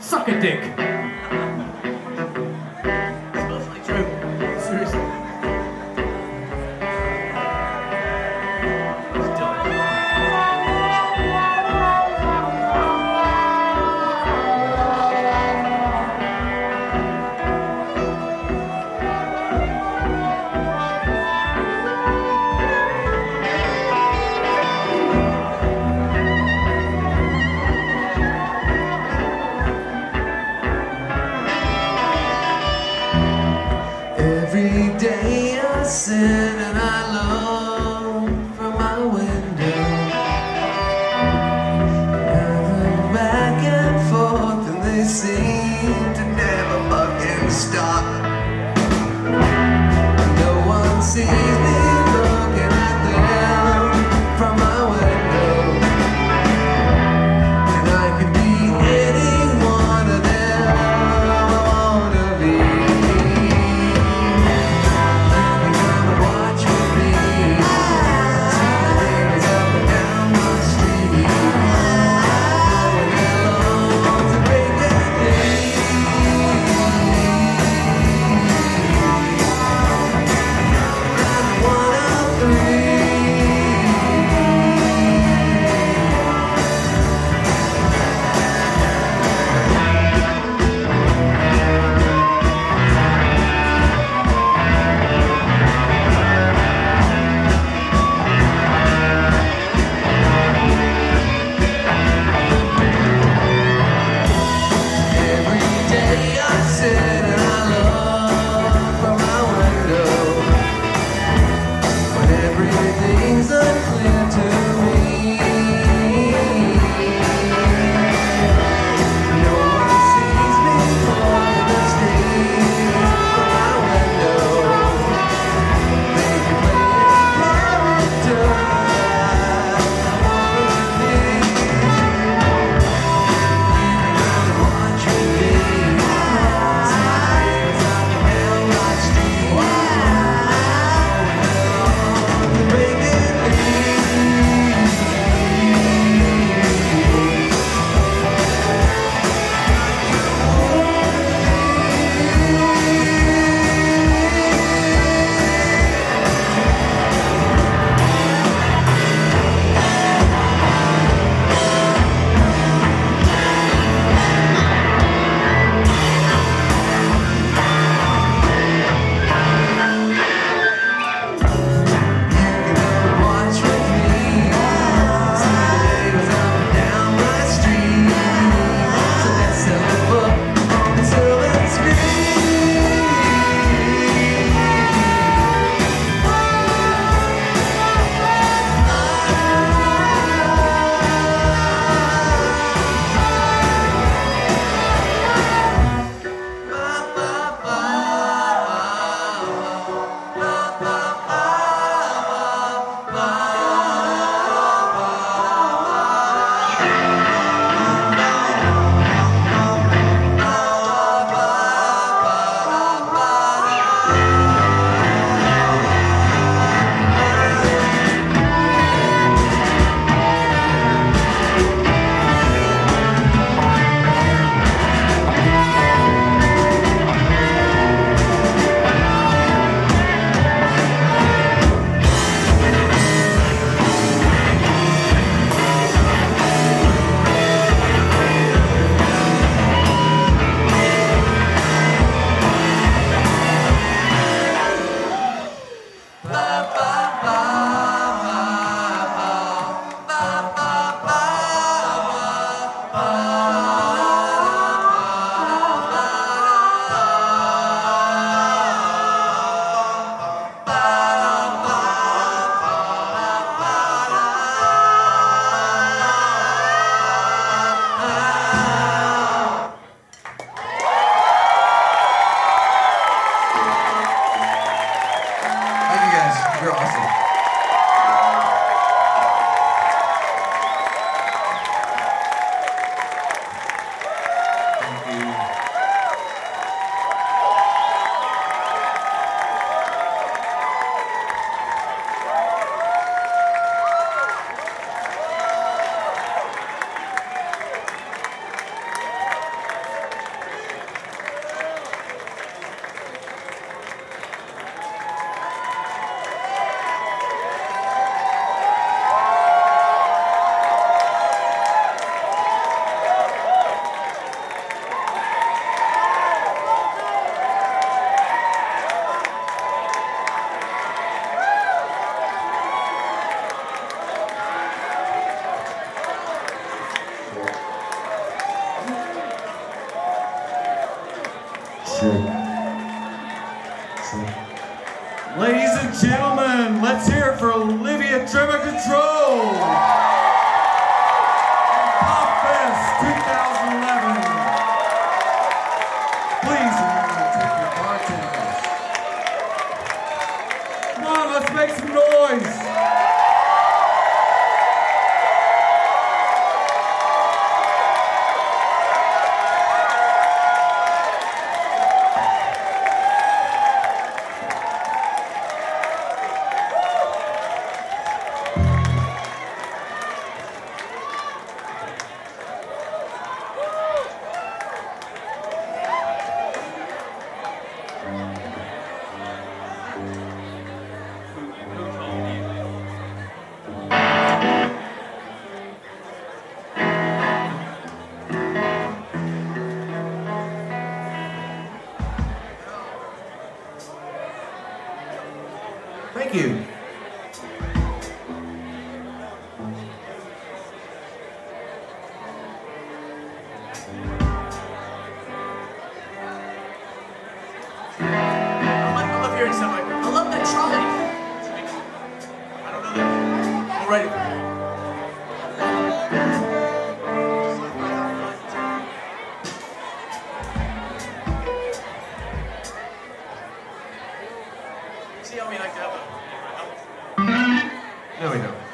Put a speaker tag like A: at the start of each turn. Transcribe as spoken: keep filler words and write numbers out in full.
A: Suck a dick. Totally true. Seriously.
B: Every day I sit and I look from my window. I look back and forth and they seem to never fucking stop. No one sees me looking at them from my window. And I could be any one of them I wanna be. True. True.
A: Ladies and gentlemen, let's hear it for Olivia Tremor Control. Pop Fest twenty eleven. Please remember to tip your bartenders. Come on, let's make some noise. Thank you. I love hearing stuff like that. I love that trolley. I don't know that. I'm ready for it. See how we like to have a... No, we don't.